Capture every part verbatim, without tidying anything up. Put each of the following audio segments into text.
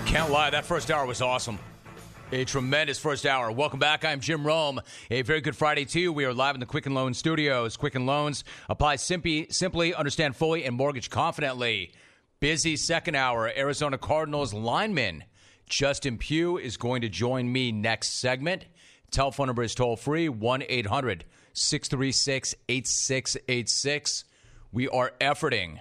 Can't lie, that first hour was awesome. A tremendous first hour. Welcome back. I'm Jim Rome. A very good Friday to you. We are live in the Quicken Loans studios. Quicken Loans apply simply, simply, understand fully, and mortgage confidently. Busy second hour. Arizona Cardinals lineman Justin Pugh is going to join me next segment. Telephone number is toll free, one eight hundred six three six eight six eight six. We are efforting.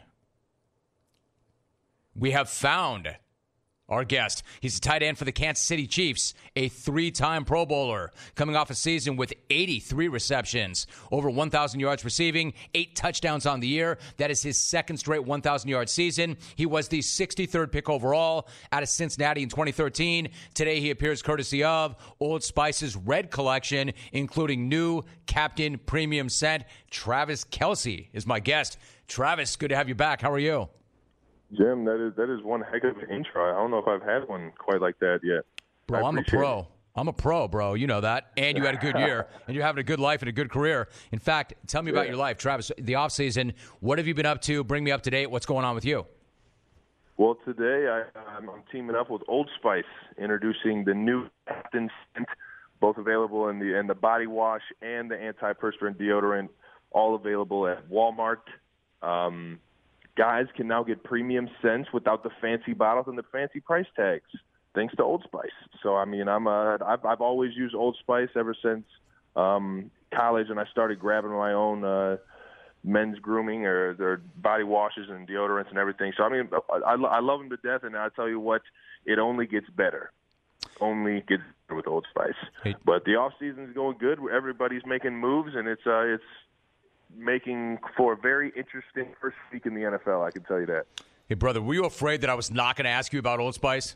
We have found our guest. He's a tight end for the Kansas City Chiefs, a three-time Pro Bowler, coming off a season with eighty-three receptions, over one thousand yards receiving, eight touchdowns on the year. That is his second straight one thousand yard season. He was the sixty-third pick overall out of Cincinnati in twenty thirteen. Today he appears courtesy of Old Spice's Red Collection, including new Captain Premium Scent. Travis Kelce is my guest. Travis, good to have you back. How are you? Jim, that is that is one heck of an intro. I don't know if I've had one quite like that yet. Bro, I'm a pro. It. I'm a pro, bro. You know that. And you had a good year, and you're having a good life and a good career. In fact, tell me about yeah. your life, Travis. The offseason, what have you been up to? Bring me up to date. What's going on with you? Well, today I, I'm, I'm teaming up with Old Spice, introducing the new Captain Scent, both available in the in the body wash and the antiperspirant deodorant, all available at Walmart. Um Guys can now get premium scents without the fancy bottles and the fancy price tags, thanks to Old Spice. So, I mean, I'm a, I've, I've always used Old Spice ever since um, college, and I started grabbing my own uh, men's grooming or their body washes and deodorants and everything. So, I mean, I, I love them to death, and I tell you what, it only gets better. Only gets better with Old Spice. Hey. But the off season is going good. Everybody's making moves, and it's uh, it's. making for a very interesting first week in the N F L, I can tell you that. Hey, brother, were you afraid that I was not going to ask you about Old Spice?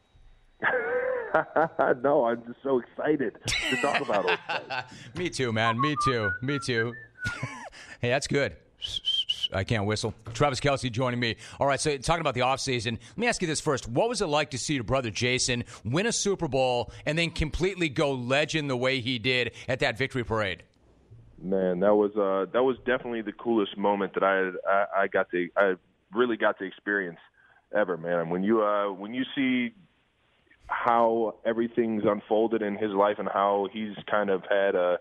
No, I'm just so excited to talk about Old Spice. Me too, man. Me too. Me too. Hey, that's good. I can't whistle. Travis Kelce joining me. All right, so talking about the offseason, let me ask you this first. What was it like to see your brother Jason win a Super Bowl and then completely go legend the way he did at that victory parade? Man, that was uh, that was definitely the coolest moment that I, I I got to I really got to experience ever, man. When you uh, when you see how everything's unfolded in his life and how he's kind of had a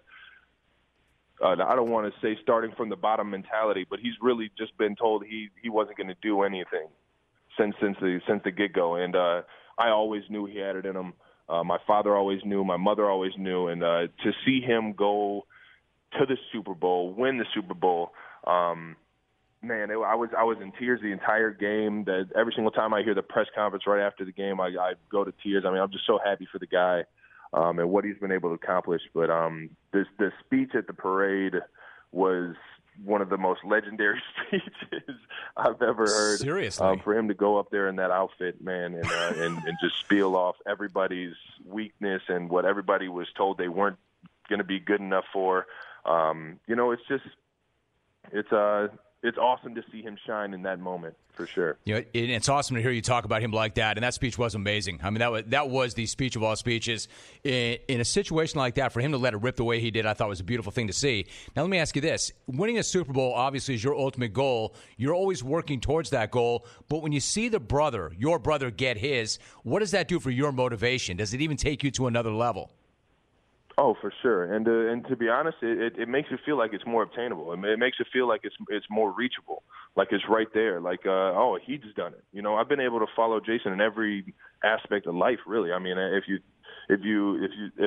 uh, I don't want to say starting from the bottom mentality, but he's really just been told he he wasn't going to do anything since since the since the get go, and uh, I always knew he had it in him. Uh, my father always knew, my mother always knew, and uh, to see him go to the Super Bowl, win the Super Bowl. Um, man, it, I was I was in tears the entire game. That every single time I hear the press conference right after the game, I, I go to tears. I mean, I'm just so happy for the guy um, and what he's been able to accomplish. But um, this the speech at the parade was one of the most legendary speeches I've ever heard. Seriously, um, for him to go up there in that outfit, man, and, uh, and and just spiel off everybody's weakness and what everybody was told they weren't going to be good enough for. Um, you know, it's just, it's uh, it's awesome to see him shine in that moment, for sure. You know, it, it's awesome to hear you talk about him like that, and that speech was amazing. I mean, that was, that was the speech of all speeches. In, in a situation like that, for him to let it rip the way he did, I thought was a beautiful thing to see. Now, let me ask you this. Winning a Super Bowl, obviously, is your ultimate goal. You're always working towards that goal, but when you see the brother, your brother, get his, what does that do for your motivation? Does it even take you to another level? Oh, for sure, and uh, and to be honest, it, it, it makes it feel like it's more obtainable. It, it makes it feel like it's it's more reachable, like it's right there. Like, uh, oh, he's done it. You know, I've been able to follow Jason in every aspect of life, really. I mean, if you, if you, if you, if,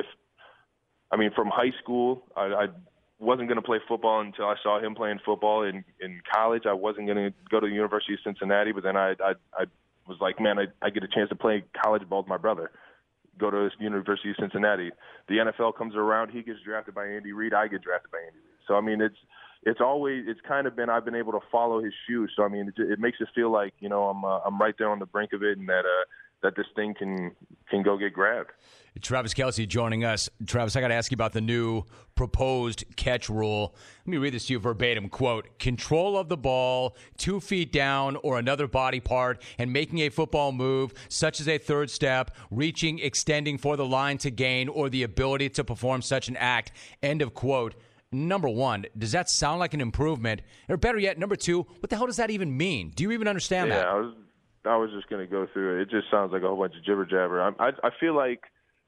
I mean, from high school, I, I wasn't going to play football until I saw him playing football. In in college, I wasn't going to go to the University of Cincinnati, but then I I, I was like, man, I, I get a chance to play college ball with my brother. Go to the University of Cincinnati. The N F L comes around. He gets drafted by Andy Reid. I get drafted by Andy Reid. So, I mean, it's it's always it's kind of been I've been able to follow his shoes. So, I mean, it, it makes it feel like, you know, I'm uh, I'm right there on the brink of it, and that uh, that this thing can can go get grabbed. Travis Kelce joining us. Travis, I got to ask you about the new proposed catch rule. Let me read this to you verbatim. Quote, control of the ball, two feet down or another body part, and making a football move, such as a third step, reaching, extending for the line to gain, or the ability to perform such an act. End of quote. Number one, does that sound like an improvement? Or better yet, number two, what the hell does that even mean? Do you even understand yeah, that? I was, I was just going to go through it. It just sounds like a whole bunch of jibber jabber. I, I, I feel like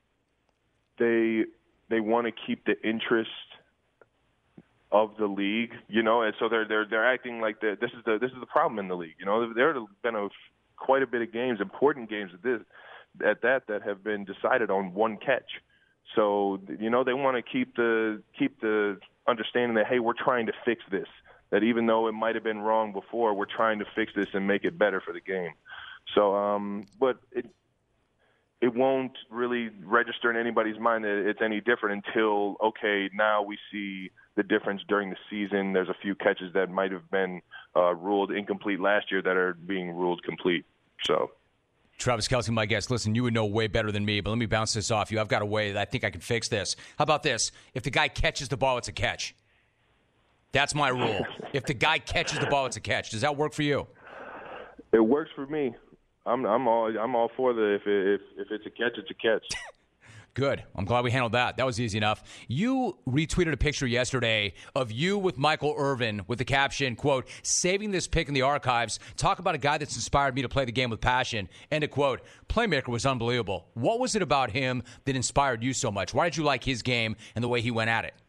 they they want to keep the interest of the league, you know, and so they're they're they're acting like the, this is the this is the problem in the league. You know, there have been a, quite a bit of games, important games at this at that that have been decided on one catch. So you know they want to keep the keep the understanding that hey, we're trying to fix this. That even though it might have been wrong before, we're trying to fix this and make it better for the game. So, um, but it it won't really register in anybody's mind that it's any different until okay, now we see the difference during the season. There's a few catches that might have been uh, ruled incomplete last year that are being ruled complete. So. Travis Kelce, my guest. Listen, you would know way better than me, but let me bounce this off you. I've got a way that I think I can fix this. How about this? If the guy catches the ball, it's a catch. That's my rule. If the guy catches the ball, it's a catch. Does that work for you? It works for me. I'm I'm all I'm all for the if it, if if it's a catch, it's a catch. Good. I'm glad we handled that. That was easy enough. You retweeted a picture yesterday of you with Michael Irvin with the caption, quote, saving this pick in the archives. Talk about a guy that's inspired me to play the game with passion. End of quote. Playmaker was unbelievable. What was it about him that inspired you so much? Why did you like his game and the way he went at it?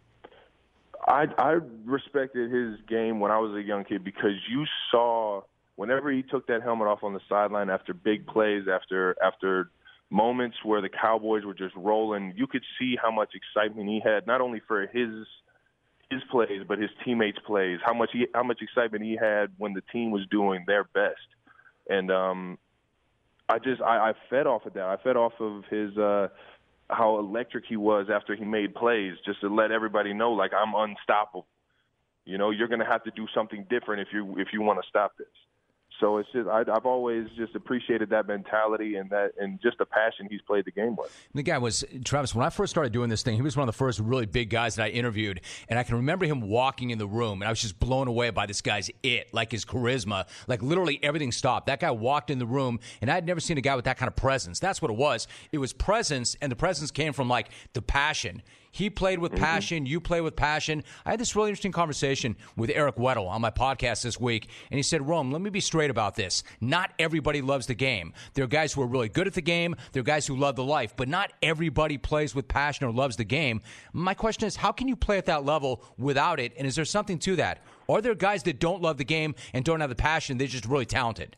I, I respected his game when I was a young kid because you saw whenever he took that helmet off on the sideline after big plays, after after – moments where the Cowboys were just rolling, you could see how much excitement he had, not only for his his plays, but his teammates' plays, how much he, how much excitement he had when the team was doing their best. And um, I just I, I fed off of that. I fed off of his uh, how electric he was after he made plays, just to let everybody know, like, I'm unstoppable. You know, you're going to have to do something different if you if you want to stop this. So it's just I, I've always just appreciated that mentality and that and just the passion he's played the game with. The guy was, Travis, when I first started doing this thing, he was one of the first really big guys that I interviewed. And I can remember him walking in the room, and I was just blown away by this guy's it, like his charisma. Like literally everything stopped. That guy walked in the room, and I'd never seen a guy with that kind of presence. That's what it was. It was presence, and the presence came from like the passion. He played with passion. You play with passion. I had this really interesting conversation with Eric Weddle on my podcast this week, and he said, Rome, let me be straight about this. Not everybody loves the game. There are guys who are really good at the game. There are guys who love the life, but not everybody plays with passion or loves the game. My question is, how can you play at that level without it, and is there something to that? Are there guys that don't love the game and don't have the passion, they're just really talented?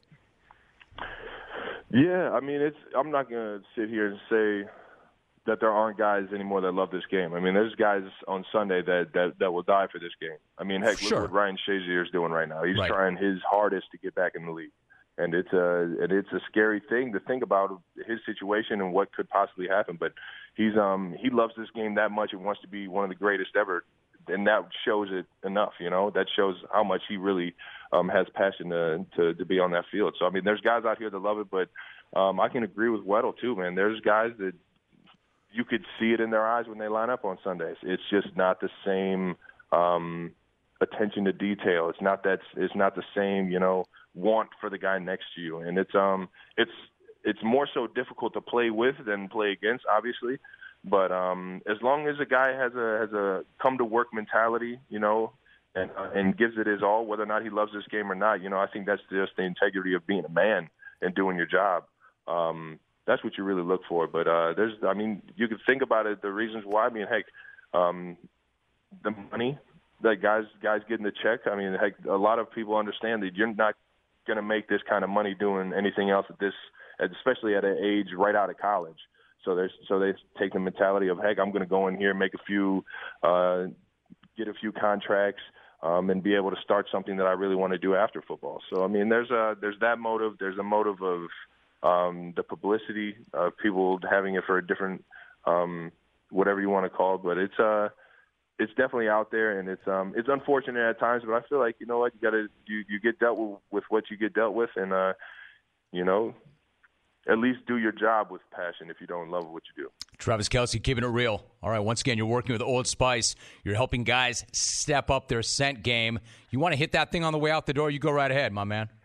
Yeah, I mean, it's. I'm not going to sit here and say that there aren't guys anymore that love this game. I mean, there's guys on Sunday that, that, that will die for this game. I mean, heck, sure. Look what Ryan Shazier is doing right now. He's right. trying his hardest to get back in the league. And it's a, and it's a scary thing to think about his situation and what could possibly happen. But he's um he loves this game that much and wants to be one of the greatest ever. And that shows it enough, you know. That shows how much he really um, has passion to, to to be on that field. So, I mean, there's guys out here that love it. But um, I can agree with Weddle, too, man. There's guys that you could see it in their eyes when they line up on Sundays. It's just not the same um, attention to detail. It's not that. It's not the same, you know, want for the guy next to you. And it's um it's it's more so difficult to play with than play against, obviously. But um, as long as a guy has a has a come to work mentality, you know, and uh, and gives it his all, whether or not he loves this game or not, you know, I think that's just the integrity of being a man and doing your job. Um, That's what you really look for. But uh, there's, I mean, you could think about it, the reasons why. I mean, heck, um, the money that guys guys getting the check. I mean, heck, a lot of people understand that you're not going to make this kind of money doing anything else at this, especially at an age right out of college. So there's, so they take the mentality of, heck, I'm going to go in here, make a few, uh, get a few contracts, um, and be able to start something that I really want to do after football. So I mean, there's a there's that motive. There's a motive of Um, the publicity of people having it for a different, um, whatever you want to call it, but it's uh, it's definitely out there, and it's um, it's unfortunate at times. But I feel like you know what, you got to you, you get dealt with, with what you get dealt with, and uh, you know, at least do your job with passion if you don't love what you do. Travis Kelce, keeping it real. All right, once again, you're working with Old Spice. You're helping guys step up their scent game. You want to hit that thing on the way out the door? You go right ahead, my man.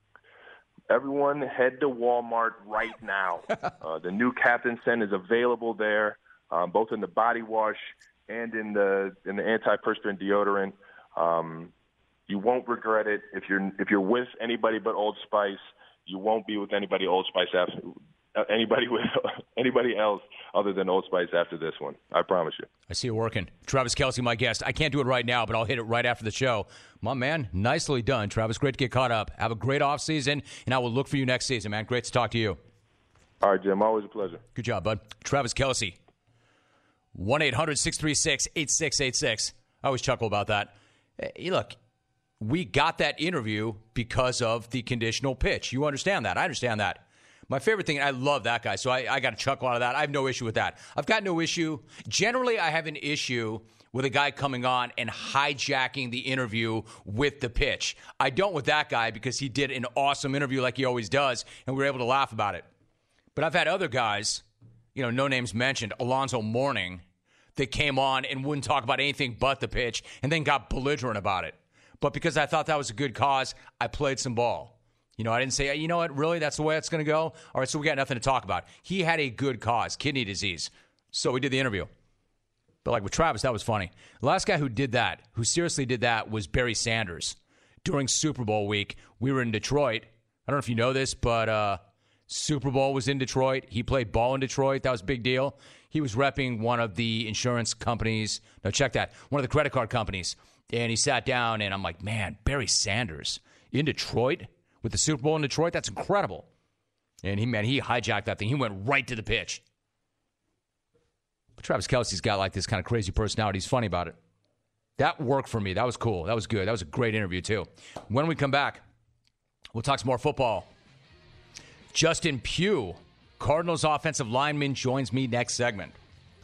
Everyone head to Walmart right now. uh, the new Captain Scent is available there, um, both in the body wash and in the in the antiperspirant deodorant. Um, you won't regret it if you're if you're with anybody but Old Spice. you won't be with anybody Old Spice after uh, anybody with anybody else other than Old Spice after this one. I promise you. I see it working. Travis Kelce, my guest. I can't do it right now, but I'll hit it right after the show. My man, nicely done, Travis. Great to get caught up. Have a great offseason, and I will look for you next season, man. Great to talk to you. All right, Jim. Always a pleasure. Good job, bud. Travis Kelce. one eight hundred six three six eight six eight six. I always chuckle about that. Hey, look, we got that interview because of the conditional pitch. You understand that. I understand that. My favorite thing, I love that guy, so I, I got to chuckle out of that. I have no issue with that. I've got no issue. Generally, I have an issue with a guy coming on and hijacking the interview with the pitch. I don't with that guy because he did an awesome interview like he always does, and we were able to laugh about it. But I've had other guys, you know, no names mentioned, Alonzo Mourning, that came on and wouldn't talk about anything but the pitch and then got belligerent about it. But because I thought that was a good cause, I played some ball. You know, I didn't say, you know what, really, that's the way it's going to go? All right, so we got nothing to talk about. He had a good cause, kidney disease. So we did the interview. But like with Travis, that was funny. The last guy who did that, who seriously did that, was Barry Sanders. During Super Bowl week, we were in Detroit. I don't know if you know this, but uh, Super Bowl was in Detroit. He played ball in Detroit. That was a big deal. He was repping one of the insurance companies. No, check that. One of the credit card companies. And he sat down, and I'm like, man, Barry Sanders in Detroit with the Super Bowl in Detroit? That's incredible. And he, man, he hijacked that thing. He went right to the pitch. But Travis Kelce's got like this kind of crazy personality. He's funny about it. That worked for me. That was cool. That was good. That was a great interview, too. When we come back, we'll talk some more football. Justin Pugh, Cardinals offensive lineman, joins me next segment.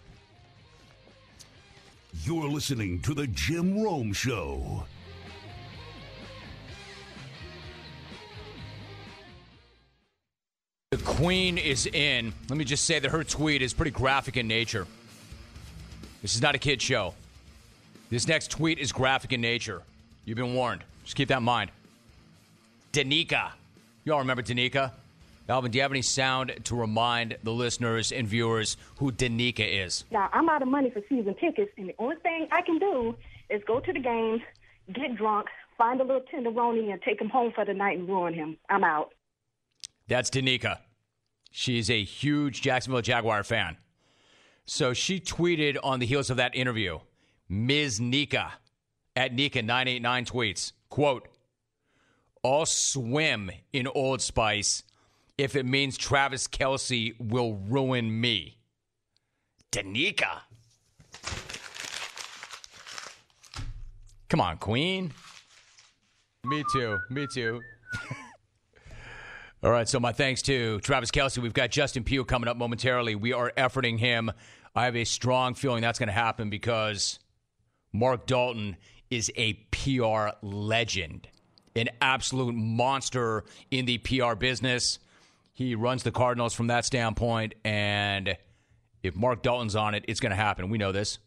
You're listening to The Jim Rome Show. The Queen is in. Let me just say that her tweet is pretty graphic in nature. This is not a kid show. This next tweet is graphic in nature. You've been warned. Just keep that in mind. Danica. You all remember Danica? Alvin, do you have any sound to remind the listeners and viewers who Danica is? Now, I'm out of money for season tickets, and the only thing I can do is go to the games, get drunk, find a little tenderoni, and take him home for the night and ruin him. I'm out. That's Danica. She's a huge Jacksonville Jaguar fan. So she tweeted on the heels of that interview, Miz Nika, at Nika nine eight nine tweets, quote, "I'll swim in Old Spice if it means Travis Kelce will ruin me." Danica. Come on, Queen. Me too. Me too. All right, so my thanks to Travis Kelce. We've got Justin Pugh coming up momentarily. We are efforting him. I have a strong feeling that's going to happen because Mark Dalton is a P R legend, an absolute monster in the P R business. He runs the Cardinals from that standpoint, and if Mark Dalton's on it, it's going to happen. We know this.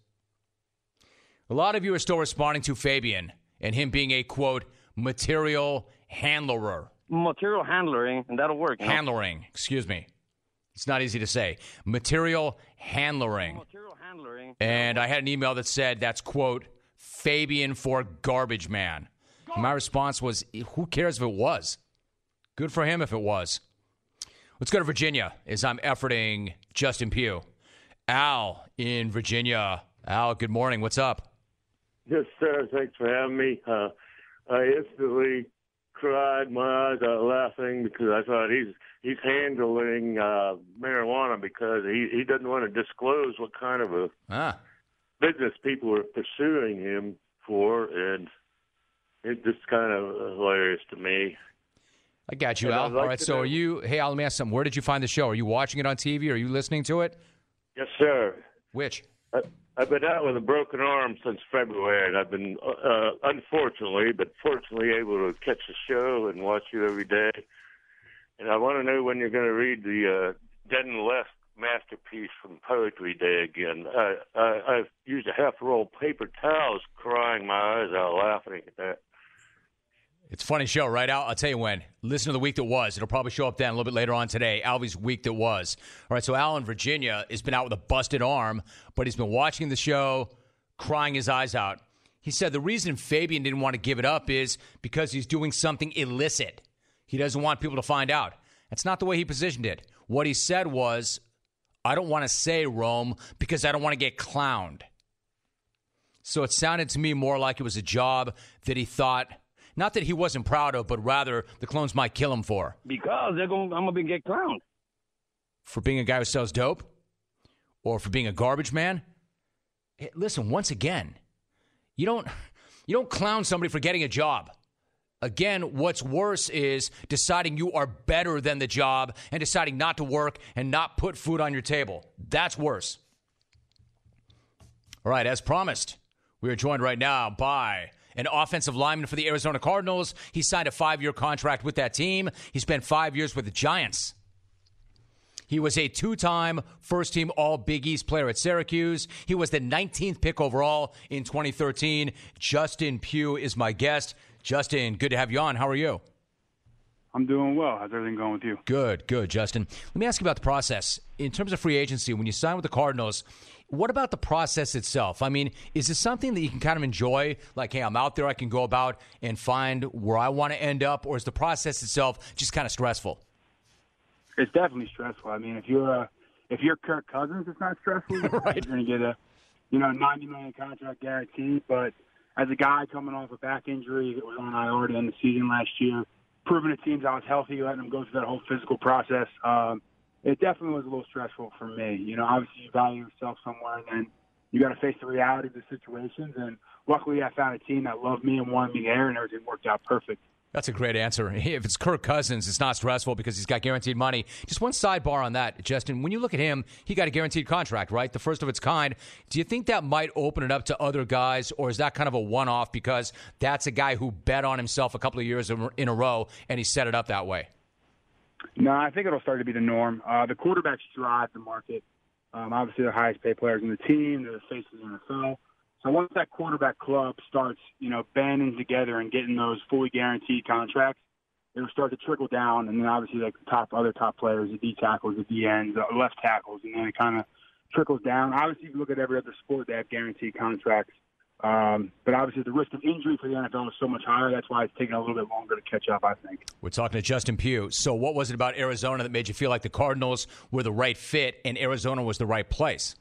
A lot of you are still responding to Fabian and him being a, quote, material handlerer. Material handling, and that'll work. Handlering, excuse me. It's not easy to say. Material handlering. Material handling. And I had an email that said that's, quote, Fabian for garbage man. And my response was, who cares if it was? Good for him if it was. Let's go to Virginia as I'm efforting Justin Pugh. Al in Virginia. Al, good morning. What's up? Yes, sir. Thanks for having me. Uh, I instantly cried my eyes out laughing because I thought he's he's handling uh, marijuana because he, he doesn't want to disclose what kind of a ah. business people are pursuing him for, and it's just kind of hilarious to me. I got you, and Al. like All right, so know, are you, hey, Al, let me ask something. Where did you find the show? Are you watching it on T V? Are you listening to it? Yes, sir. Which? I, I've been out with a broken arm since February, and I've been, uh, unfortunately, but fortunately able to catch the show and watch you every day. And I want to know when you're going to read the uh, Dead and Left masterpiece from Poetry Day again. I, I, I've used a half roll of paper towels crying my eyes out laughing at that. It's a funny show, right, Al? I'll tell you when. Listen to the week that was. It'll probably show up then a little bit later on today. Alvy's week that was. All right, so Al in Virginia has been out with a busted arm, but he's been watching the show, crying his eyes out. He said the reason Fabian didn't want to give it up is because he's doing something illicit. He doesn't want people to find out. That's not the way he positioned it. What he said was, I don't want to say Rome because I don't want to get clowned. So it sounded to me more like it was a job that he thought, not that he wasn't proud of, but rather the clones might kill him for. Because they're going, I'm going to get clowned. For being a guy who sells dope? Or for being a garbage man? Hey, listen, once again, you don't you don't clown somebody for getting a job. Again, what's worse is deciding you are better than the job and deciding not to work and not put food on your table. That's worse. All right, as promised, we are joined right now by an offensive lineman for the Arizona Cardinals. He signed a five-year contract with that team. He spent five years with the Giants. He was a two-time first-team All-Big East player at Syracuse. He was the nineteenth pick overall in twenty thirteen. Justin Pugh is my guest. Justin, good to have you on. How are you? I'm doing well. How's everything going with you? Good, good, Justin. Let me ask you about the process. In terms of free agency, when you sign with the Cardinals, what about the process itself? I mean, is this something that you can kind of enjoy? Like, hey, I'm out there, I can go about and find where I want to end up? Or is the process itself just kind of stressful? It's definitely stressful. I mean, if you're uh, if you're Kirk Cousins, it's not stressful. Right. You're going to get a, you know, ninety million dollars contract guaranteed. But as a guy coming off a back injury that was on I R to end the season last year, proving to teams I was healthy, letting them go through that whole physical process, um, it definitely was a little stressful for me. You know, obviously you value yourself somewhere, and then you got to face the reality of the situations. And luckily I found a team that loved me and wanted me there, and everything worked out perfect. That's a great answer. If it's Kirk Cousins, it's not stressful because he's got guaranteed money. Just one sidebar on that, Justin. When you look at him, he got a guaranteed contract, right? The first of its kind. Do you think that might open it up to other guys, or is that kind of a one-off because that's a guy who bet on himself a couple of years in a row and he set it up that way? No, I think it'll start to be the norm. Uh, the quarterbacks drive the market. Um, obviously, the highest paid players in the team. They're the faces of the N F L. So once that quarterback club starts, you know, banding together and getting those fully guaranteed contracts, it'll start to trickle down. And then obviously, like the top other top players, the D tackles, the D ends, the left tackles, and then it kind of trickles down. Obviously, if you look at every other sport, they have guaranteed contracts. Um, but obviously, the risk of injury for the N F L is so much higher. That's why it's taking a little bit longer to catch up, I think. We're talking to Justin Pugh. So what was it about Arizona that made you feel like the Cardinals were the right fit and Arizona was the right place?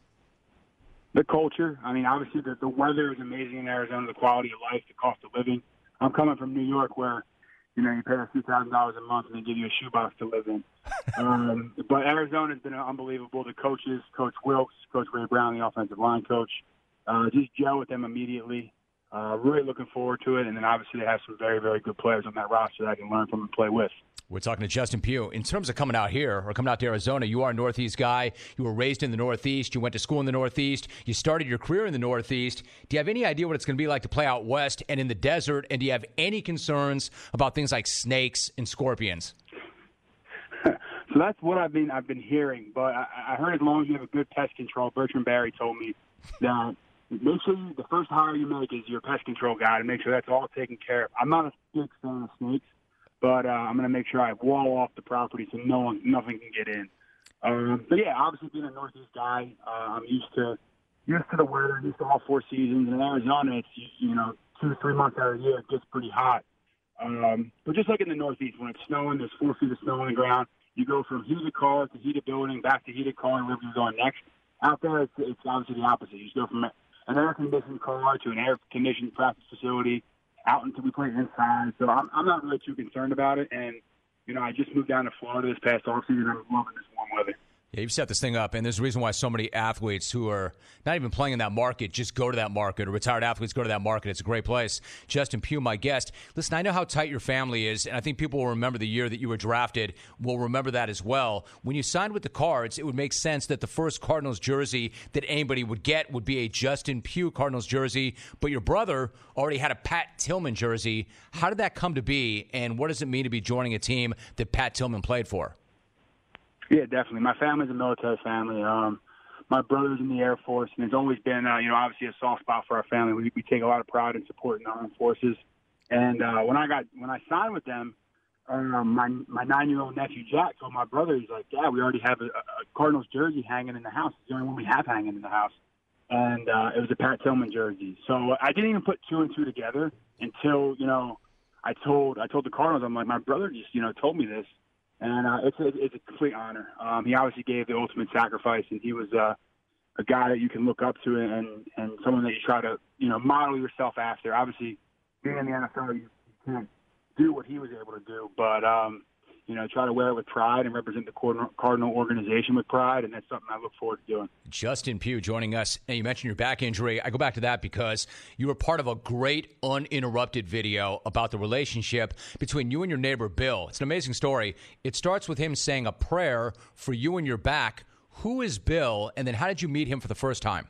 The culture. I mean, obviously, the, the weather is amazing in Arizona, the quality of life, the cost of living. I'm coming from New York where, you know, you pay a few thousand dollars a month and they give you a shoebox to live in. um, but Arizona has been unbelievable. The coaches, Coach Wilkes, Coach Ray Brown, the offensive line coach, uh, just gel with them immediately. Uh, really looking forward to it. And then obviously they have some very, very good players on that roster that I can learn from and play with. We're talking to Justin Pugh. In terms of coming out here or coming out to Arizona, you are a Northeast guy. You were raised in the Northeast. You went to school in the Northeast. You started your career in the Northeast. Do you have any idea what it's going to be like to play out west and in the desert? And do you have any concerns about things like snakes and scorpions? So that's what I've been I've been hearing. But I, I heard as long as you have a good pest control, Bertrand Barry told me that make sure you, the first hire you make is your pest control guy to make sure that's all taken care of. I'm not a big fan of snakes. But uh, I'm going to make sure I wall off the property so no one, nothing can get in. Um, but yeah, obviously being a Northeast guy, uh, I'm used to used to the weather, used to all four seasons. And in Arizona, it's you know two three months out of the year it gets pretty hot. Um, but just like in the Northeast, when it's snowing, there's four feet of snow on the ground. You go from heated car to heated building, back to heated car, and wherever you're going next. Out there, it's, it's obviously the opposite. You just go from an air-conditioned car to an air-conditioned practice facility, out until we play inside. So I'm, I'm not really too concerned about it. And, you know, I just moved down to Florida this past offseason. I'm loving this warm weather. Yeah, you've set this thing up, and there's a reason why so many athletes who are not even playing in that market just go to that market, or retired athletes go to that market. It's a great place. Justin Pugh, my guest. Listen, I know how tight your family is, and I think people will remember the year that you were drafted. Will remember that as well. When you signed with the Cards, it would make sense that the first Cardinals jersey that anybody would get would be a Justin Pugh Cardinals jersey, but your brother already had a Pat Tillman jersey. How did that come to be, and what does it mean to be joining a team that Pat Tillman played for? Yeah, definitely. My family's a military family. Um, my brother's in the Air Force, and it's always been, uh, you know, obviously a soft spot for our family. We, we take a lot of pride in supporting the armed forces. And uh, when I got when I signed with them, um, my my nine-year-old nephew Jack told my brother, he's like, "Dad, we already have a, a Cardinals jersey hanging in the house. It's the only one we have hanging in the house." And uh, it was a Pat Tillman jersey. So I didn't even put two and two together until, you know, I told I told the Cardinals, I'm like, my brother just you know told me this, and uh, it's a, it's a complete honor. Um, he obviously gave the ultimate sacrifice, and he was uh, a guy that you can look up to, and and someone that you try to you know model yourself after. Obviously, being in the N F L, you, you can't do what he was able to do, but um, you know, try to wear it with pride and represent the Cardinal organization with pride, and that's something I look forward to doing. Justin Pugh joining us. Now, you mentioned your back injury. I go back to that because you were part of a great uninterrupted video about the relationship between you and your neighbor, Bill. It's an amazing story. It starts with him saying a prayer for you and your back. Who is Bill, and then how did you meet him for the first time?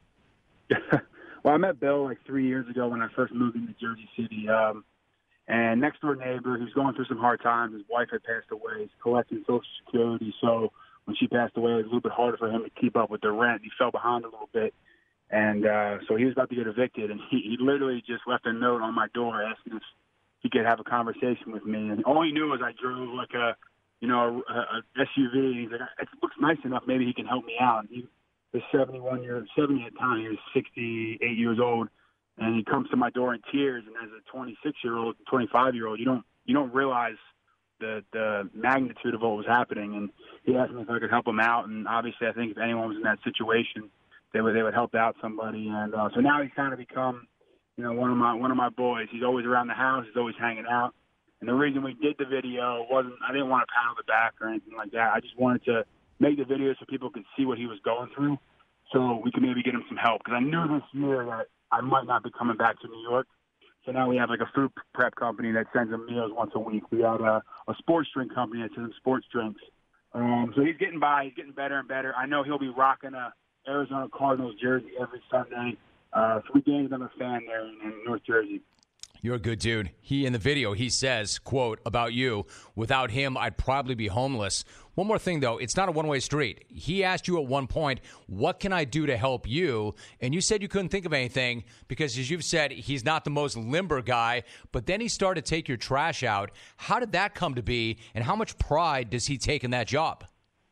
Well, I met Bill like three years ago when I first moved into Jersey City. Um, And next door neighbor, he was going through some hard times. His wife had passed away. He's collecting Social Security. So when she passed away, it was a little bit harder for him to keep up with the rent. He fell behind a little bit. And uh, so he was about to get evicted. And he, he literally just left a note on my door asking if he could have a conversation with me. And all he knew was I drove like a, you know, a, a S U V. And he's like, it looks nice enough. Maybe he can help me out. And he was seventy-one years, seventy at the time. He was sixty-eight years old. And he comes to my door in tears, and as a twenty-six-year-old, twenty-five-year-old, you don't you don't realize the the magnitude of what was happening. And he asked me if I could help him out, and obviously, I think if anyone was in that situation, they would they would help out somebody. And uh, so now he's kind of become, you know, one of my one of my boys. He's always around the house. He's always hanging out. And the reason we did the video wasn't I didn't want to pat on the back or anything like that. I just wanted to make the video so people could see what he was going through, so we could maybe get him some help. Because I knew this year that I might not be coming back to New York. So now we have like a food prep company that sends him meals once a week. We have a, a sports drink company that sends him sports drinks. Um, so he's getting by. He's getting better and better. I know he'll be rocking a Arizona Cardinals jersey every Sunday. Uh, three games I'm a fan there in, in North Jersey. You're a good dude. He, in the video, he says, quote, about you, without him, I'd probably be homeless. One more thing, though. It's not a one-way street. He asked you at one point, what can I do to help you? And you said you couldn't think of anything because, as you've said, he's not the most limber guy. But then he started to take your trash out. How did that come to be, and how much pride does he take in that job?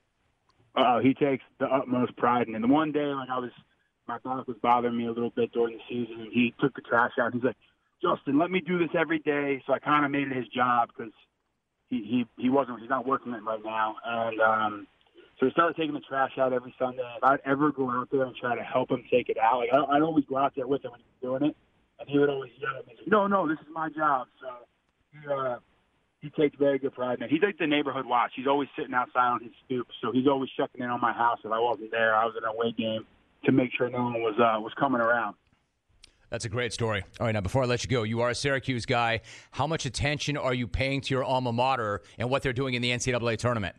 Uh, he takes the utmost pride in it. And one day, like I was, my back was bothering me a little bit during the season, and he took the trash out. He's like, Justin, let me do this every day. So I kind of made it his job because he, he, he wasn't, he's not working it right now. And um, so he started taking the trash out every Sunday. If I'd ever go out there and try to help him take it out, like I, I'd always go out there with him when he was doing it. And he would always yell at me, no, no, this is my job. So he, uh, he takes very good pride in it. He's like the neighborhood watch. He's always sitting outside on his stoop. So he's always checking in on my house. If I wasn't there, I was in a away game to make sure no one was, uh, was coming around. That's a great story. All right, now, before I let you go, you are a Syracuse guy. How much attention are you paying to your alma mater and what they're doing in the N C double A tournament?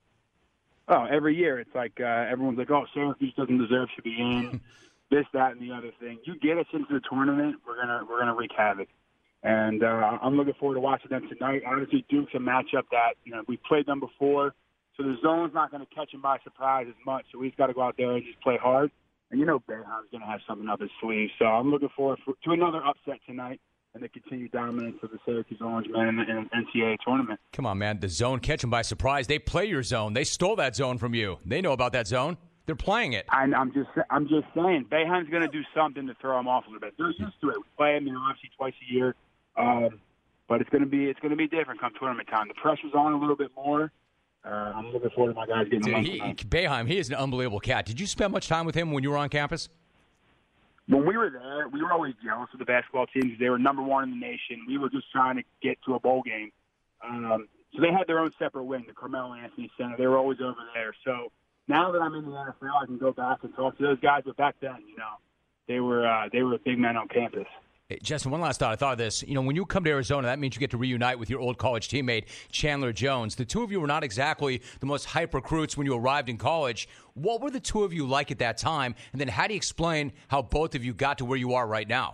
Oh, every year it's like uh, everyone's like, oh, Syracuse doesn't deserve to be in, this, that, and the other thing. You get us into the tournament, we're gonna we're gonna wreak havoc. And uh, I'm looking forward to watching them tonight. Honestly, Duke's a matchup that, you know, we played them before, so the zone's not going to catch them by surprise as much. So we've got to go out there and just play hard. And you know Boeheim's going to have something up his sleeve. So I'm looking forward for, to another upset tonight and the continued dominance of the Syracuse Orange Men in the, in the N C double A tournament. Come on, man. The zone catch them by surprise. They play your zone. They stole that zone from you. They know about that zone. They're playing it. And I'm just I'm just saying, Boeheim's going to do something to throw them off a little bit. They're used to it. We play them, you know, obviously twice a year. Um, but it's going to be it's going to be different come tournament time. The pressure's on a little bit more. Uh, I'm looking forward to my guys getting Dude, he, Boeheim, he is an unbelievable cat. Did you spend much time with him when you were on campus? When we were there, we were always jealous of the basketball teams. They were number one in the nation. We were just trying to get to a bowl game. Um, so they had their own separate wing, the Carmelo Anthony Center. They were always over there. So now that I'm in the N F L, I can go back and talk to those guys. But back then, you know, they were uh, they were big men on campus. Hey, Justin, one last thought. I thought of this. You know, when you come to Arizona, that means you get to reunite with your old college teammate, Chandler Jones. The two of you were not exactly the most hype recruits when you arrived in college. What were the two of you like at that time? And then how do you explain how both of you got to where you are right now?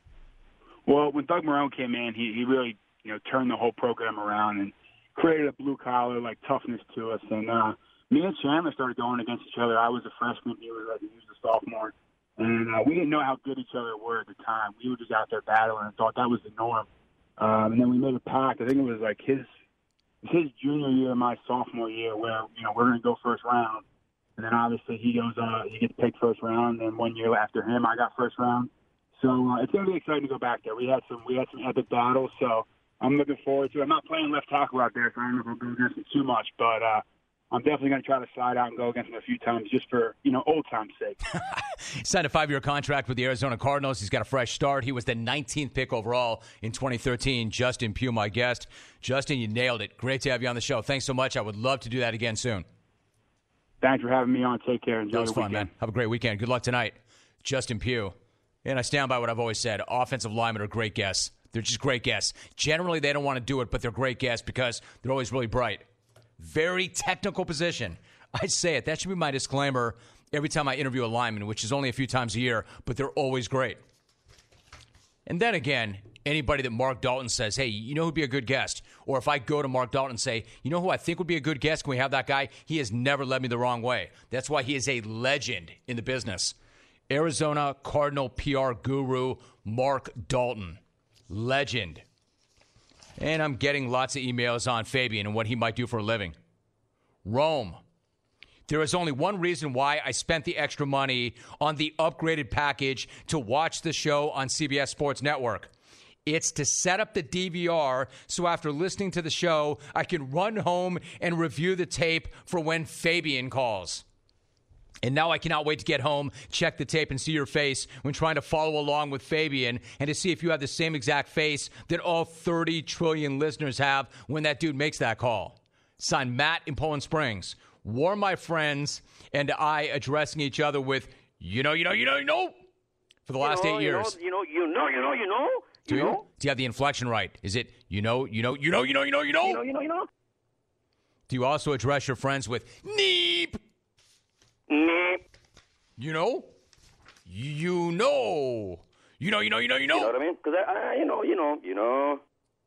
Well, when Doug Marrone came in, he, he really, you know, turned the whole program around and created a blue-collar, like, toughness to us. And uh, me and Chandler started going against each other. I was a freshman. He was, like, he was a sophomore. And uh, we didn't know how good each other were at the time. We were just out there battling and thought that was the norm. Um, and then we made a pact. I think it was like his his junior year, my sophomore year, where, you know, we're going to go first round. And then obviously he goes, uh, he gets picked first round. And one year after him, I got first round. So uh, it's going to be exciting to go back there. We had some we had some epic battles. So I'm looking forward to it. I'm not playing left tackle out there, so I don't know if I'll go against him too much, but uh, I'm definitely going to try to slide out and go against him a few times just for, you know, old time's sake. He signed a five-year contract with the Arizona Cardinals. He's got a fresh start. He was the nineteenth pick overall in twenty thirteen. Justin Pugh, my guest. Justin, you nailed it. Great to have you on the show. Thanks so much. I would love to do that again soon. Thanks for having me on. Take care. Enjoy That was the fun, weekend. man. Have a great weekend. Good luck tonight. Justin Pugh. And I stand by what I've always said. Offensive linemen are great guests. They're just great guests. Generally, they don't want to do it, but they're great guests because they're always really bright. Very technical position. I say it. That should be my disclaimer every time I interview a lineman, which is only a few times a year, but they're always great. And then again, anybody that Mark Dalton says, hey, you know who'd be a good guest? Or if I go to Mark Dalton and say, you know who I think would be a good guest? Can we have that guy? He has never led me the wrong way. That's why he is a legend in the business. Arizona Cardinal P R guru, Mark Dalton. Legend. And I'm getting lots of emails on Fabian and what he might do for a living. Rome. There is only one reason why I spent the extra money on the upgraded package to watch the show on C B S Sports Network. It's to set up the D V R so after listening to the show, I can run home and review the tape for when Fabian calls. And now I cannot wait to get home, check the tape, and see your face when trying to follow along with Fabian and to see if you have the same exact face that all thirty trillion listeners have when that dude makes that call. Signed, Matt in Poland Springs. War my friends and I addressing each other with, you know, you know, you know, you know, for the last you know, eight years. You know, you know, you know, you know, Do you you? know? Do you have the inflection right? Is it, you know, you know, you know, you know, you know, you know? You know, you know, you know. Do you also address your friends with, neep? Neep. You know? You know. You know, you know, you know, you know. You know what I mean? Because I, I, you know, you know, you know.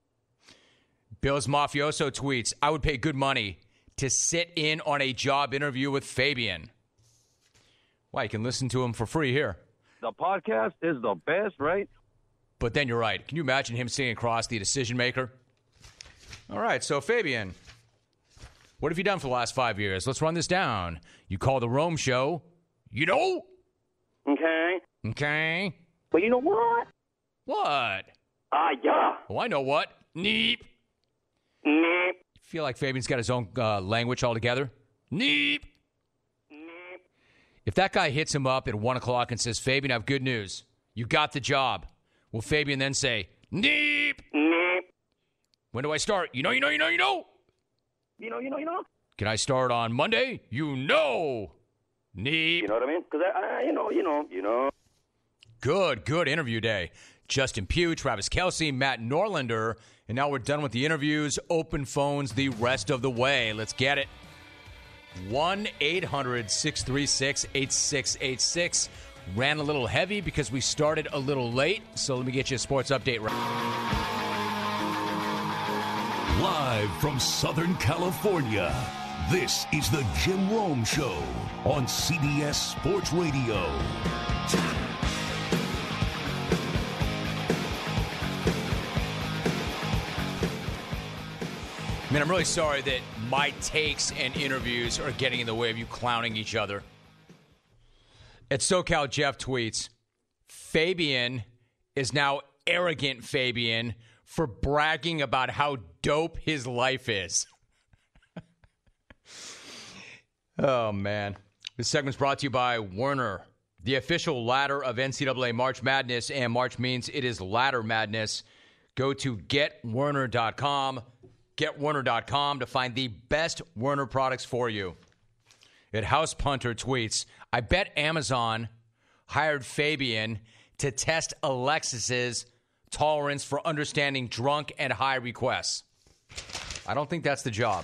Bill's Mafioso tweets, I would pay good money to sit in on a job interview with Fabian. Well, you can listen to him for free here. The podcast is the best, right? But then you're right. Can you imagine him sitting across the decision maker? All right, so Fabian, what have you done for the last five years? Let's run this down. You call the Rome show. You know? Okay. Okay. But you know what? What? Ah, uh, yeah. Oh, I know what. Neep. Neep. Feel like Fabian's got his own uh, language altogether? Neep. Neep. If that guy hits him up at one o'clock and says, Fabian, I have good news. You got the job. Will Fabian then say, Neep? Neep. When do I start? You know, you know, you know, you know. You know, you know, you know. Can I start on Monday? You know. Neep. You know what I mean? Because I, I, you know, you know, you know. Good, good interview day. Justin Pugh, Travis Kelce, Matt Norlander. And now we're done with the interviews. Open phones the rest of the way. Let's get it. one eight hundred six three six eight six eight six. Ran a little heavy because we started a little late. So let me get you a sports update. Live from Southern California, this is the Jim Rome Show on C B S Sports Radio. Man, I'm really sorry that my takes and interviews are getting in the way of you clowning each other. At SoCal Jeff tweets, Fabian is now arrogant Fabian for bragging about how dope his life is. Oh, man. This segment's brought to you by Werner, the official ladder of N C double A March Madness, and March means it is ladder madness. Go to get werner dot com. get werner dot com to find the best Werner products for you. At House Punter tweets, I bet Amazon hired Fabian to test Alexis's tolerance for understanding drunk and high requests. I don't think that's the job.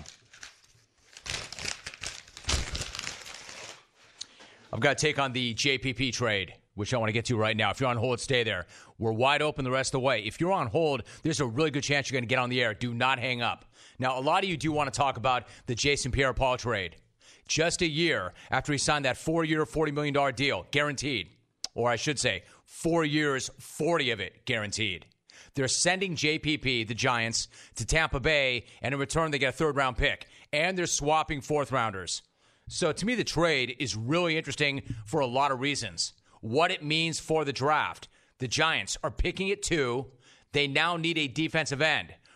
I've got to take on the J P P trade, which I want to get to right now. If you're on hold, stay there. We're wide open the rest of the way. If you're on hold, there's a really good chance you're going to get on the air. Do not hang up. Now, a lot of you do want to talk about the Jason Pierre-Paul trade. Just a year after he signed that four-year, forty million dollars deal, guaranteed. Or I should say, four years, forty of it guaranteed. They're sending J P P, the Giants, to Tampa Bay, and in return they get a third-round pick. And they're swapping fourth-rounders. So to me, the trade is really interesting for a lot of reasons. What it means for the draft. The Giants are picking at two. They now need a defensive end.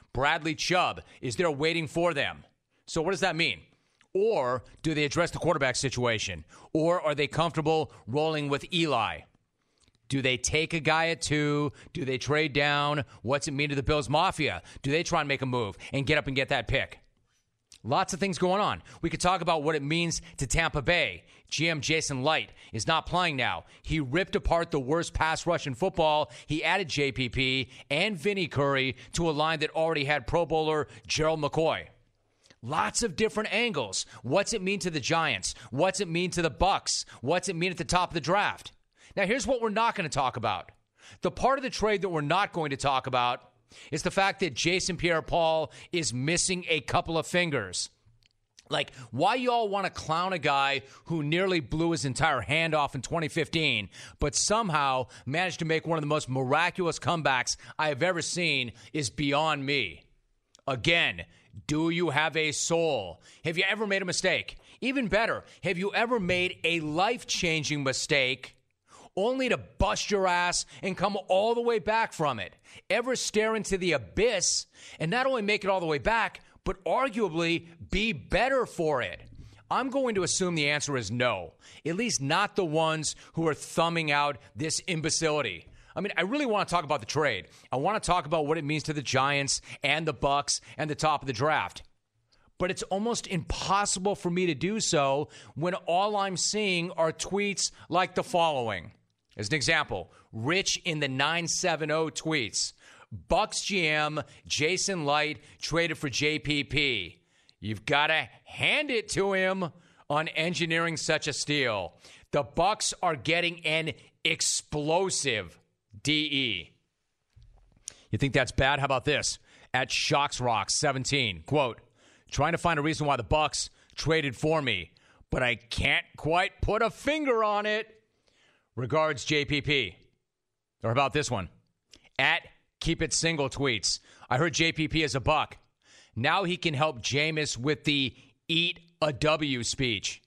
Bradley Chubb is there waiting for them. So what does that mean? Or do they address the quarterback situation? Or are they comfortable rolling with Eli? Do they take a guy at two? Do they trade down? What's it mean to the Bills Mafia? Do they try and make a move and get up and get that pick? Lots of things going on. We could talk about what it means to Tampa Bay. G M Jason Light is not playing now. He ripped apart the worst pass rush in football. He added J P P and Vinny Curry to a line that already had Pro Bowler Gerald McCoy. Lots of different angles. What's it mean to the Giants? What's it mean to the Bucs? What's it mean at the top of the draft? Now, here's what we're not going to talk about. The part of the trade that we're not going to talk about is the fact that Jason Pierre-Paul is missing a couple of fingers. Like, why y'all want to clown a guy who nearly blew his entire hand off in twenty fifteen, but somehow managed to make one of the most miraculous comebacks I have ever seen is beyond me. Again, do you have a soul? Have you ever made a mistake? Even better, have you ever made a life-changing mistake only to bust your ass and come all the way back from it? Ever stare into the abyss and not only make it all the way back, but arguably be better for it? I'm going to assume the answer is no, at least not the ones who are thumbing out this imbecility. I mean, I really want to talk about the trade. I want to talk about what it means to the Giants and the Bucs and the top of the draft. But it's almost impossible for me to do so when all I'm seeing are tweets like the following. As an example, Rich in the nine seven zero tweets, Bucs G M Jason Light traded for J P P. You've got to hand it to him on engineering such a steal. The Bucs are getting an explosive D E. You think that's bad? How about this? At Shocks Rock seventeen, quote, trying to find a reason why the Bucs traded for me, but I can't quite put a finger on it. Regards, J P P. Or about this one? At Keep It Single tweets, I heard J P P is a buck. Now he can help Jameis with the eat a W speech.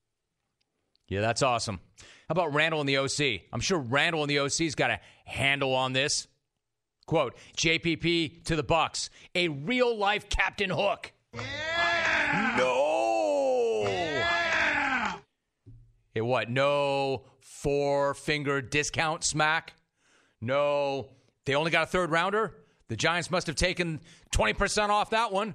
Yeah, that's awesome. How about Randall in the O C? I'm sure Randall in the O C's got a handle on this. Quote, J P P to the Bucs, a real-life Captain Hook. Yeah! No! Yeah! Hey, what? No four-finger discount smack? No. They only got a third-rounder? The Giants must have taken twenty percent off that one.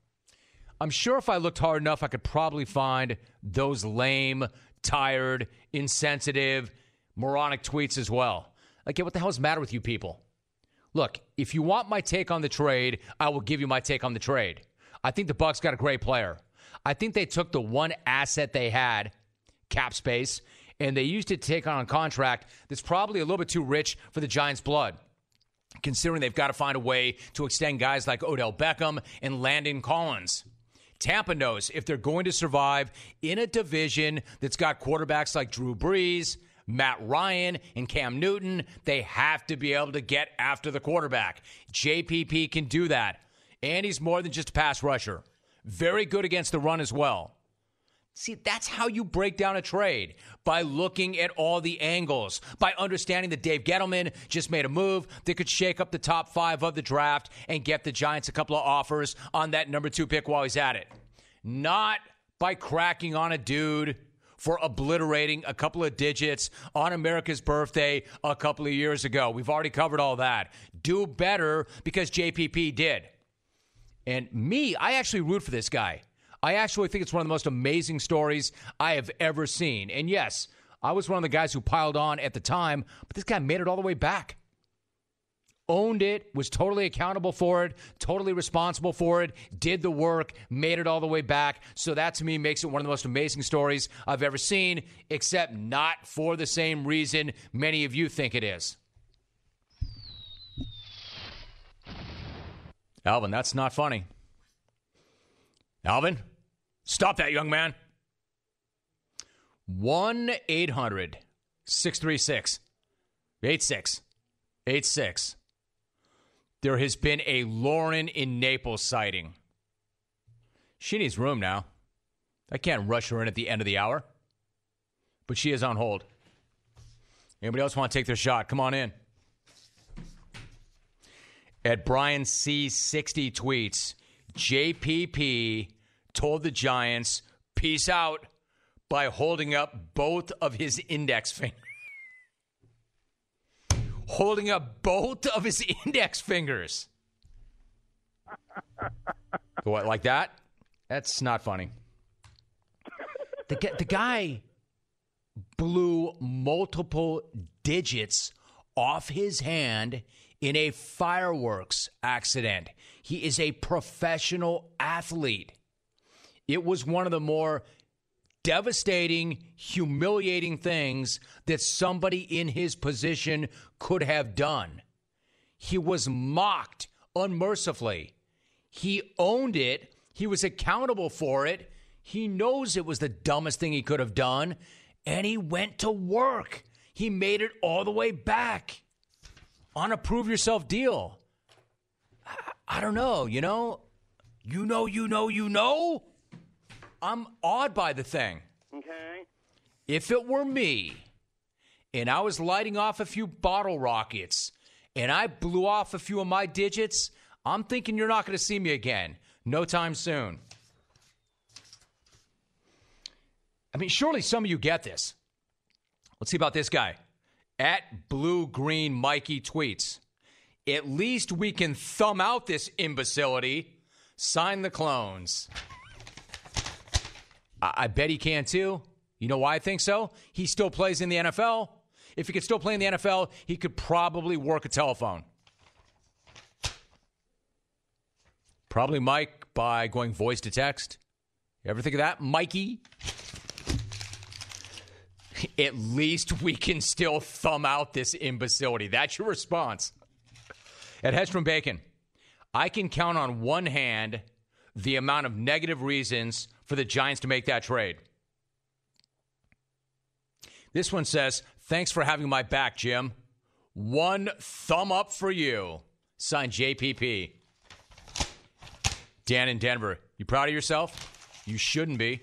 I'm sure if I looked hard enough, I could probably find those lame, tired, insensitive, moronic tweets as well. Like, what the hell is the matter with you people? Look, if you want my take on the trade, I will give you my take on the trade. I think the Bucs got a great player. I think they took the one asset they had, cap space, and they used it to take on a contract that's probably a little bit too rich for the Giants' blood, considering they've got to find a way to extend guys like Odell Beckham and Landon Collins. Tampa knows if they're going to survive in a division that's got quarterbacks like Drew Brees, Matt Ryan, and Cam Newton, they have to be able to get after the quarterback. J P P can do that. And he's more than just a pass rusher. Very good against the run as well. See, that's how you break down a trade, by looking at all the angles, by understanding that Dave Gettleman just made a move that could shake up the top five of the draft and get the Giants a couple of offers on that number two pick while he's at it. Not by cracking on a dude for obliterating a couple of digits on America's birthday a couple of years ago. We've already covered all that. Do better because J P P did. And me, I actually root for this guy. I actually think it's one of the most amazing stories I have ever seen. And yes, I was one of the guys who piled on at the time, but this guy made it all the way back. Owned it, was totally accountable for it, totally responsible for it, did the work, made it all the way back. So that, to me, makes it one of the most amazing stories I've ever seen, except not for the same reason many of you think it is. Alvin, that's not funny. Alvin, stop that, young man. one eight hundred six three six eight six eight six. There has been a Lauren in Naples sighting. She needs room now. I can't rush her in at the end of the hour. But she is on hold. Anybody else want to take their shot? Come on in. At Brian C sixty tweets, J P P told the Giants, peace out, by holding up both of his index fingers. Holding up both of his index fingers. What, like that? That's not funny. The, the guy blew multiple digits off his hand in a fireworks accident. He is a professional athlete. It was one of the more devastating, humiliating things that somebody in his position could have done. He was mocked unmercifully. He owned it. He was accountable for it. He knows it was the dumbest thing he could have done, and he went to work. He made it all the way back on a prove-yourself deal. I, I don't know, you know? You know, you know, you know? I'm awed by the thing. Okay. If it were me, and I was lighting off a few bottle rockets, and I blew off a few of my digits, I'm thinking you're not going to see me again. No time soon. I mean, surely some of you get this. Let's see about this guy. At Blue Green Mikey tweets, at least we can thumb out this imbecility. Sign the clones. I, I bet he can too. You know why I think so? He still plays in the N F L. If he could still play in the N F L, he could probably work a telephone. Probably Mike by going voice to text. You ever think of that, Mikey? At least we can still thumb out this imbecility. That's your response. At Hedstrom Bacon, I can count on one hand the amount of negative reasons for the Giants to make that trade. This one says, thanks for having my back, Jim. One thumb up for you. Signed J P P. Dan in Denver, you proud of yourself? You shouldn't be.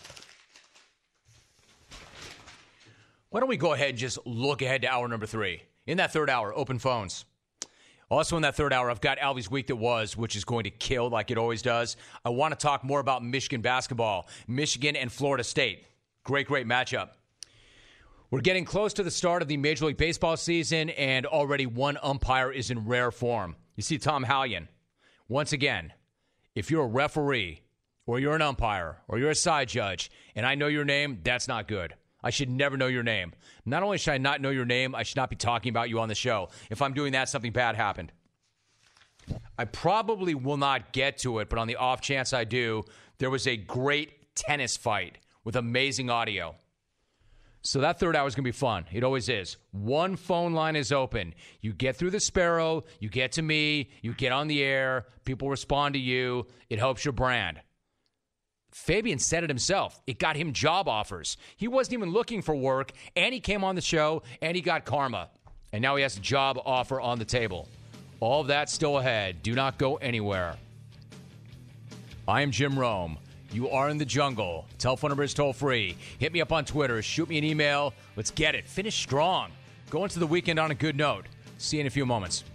Why don't we go ahead and just look ahead to hour number three? In that third hour, open phones. Also in that third hour, I've got Albie's Week That Was, which is going to kill like it always does. I want to talk more about Michigan basketball. Michigan and Florida State. Great, great matchup. We're getting close to the start of the Major League Baseball season, and already one umpire is in rare form. You see Tom Hallion. Once again, if you're a referee, or you're an umpire, or you're a side judge, and I know your name, that's not good. I should never know your name. Not only should I not know your name, I should not be talking about you on the show. If I'm doing that, something bad happened. I probably will not get to it, but on the off chance I do, there was a great tennis fight with amazing audio. So that third hour is going to be fun. It always is. One phone line is open. You get through the Sparrow, you get to me, you get on the air, people respond to you. It helps your brand. Fabian said it himself. It got him job offers. He wasn't even looking for work, and he came on the show, and he got karma. And now he has a job offer on the table. All of that still ahead. Do not go anywhere. I am Jim Rome. You are in the jungle. Telephone number is toll free. Hit me up on Twitter. Shoot me an email. Let's get it. Finish strong. Go into the weekend on a good note. See you in a few moments.